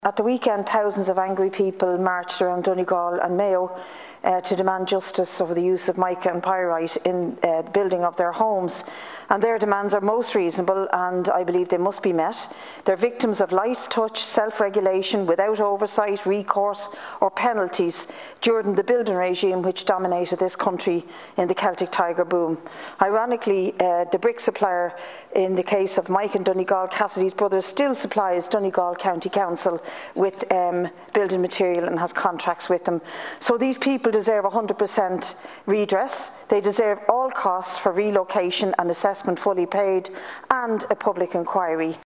At the weekend, thousands of angry people marched around Donegal and Mayo to demand justice over the use of mica and pyrite in the building of their homes. And their demands are most reasonable, and I believe they must be met. They're victims of light touch self-regulation without oversight, recourse or penalties during the building regime which dominated this country in the Celtic Tiger boom. Ironically, the brick supplier in the case of Mike and Donegal, Cassidy's brothers, still supplies Donegal County Council with building material and has contracts with them. So these people deserve 100% redress. They deserve all costs for relocation and assessment fully paid and a public inquiry.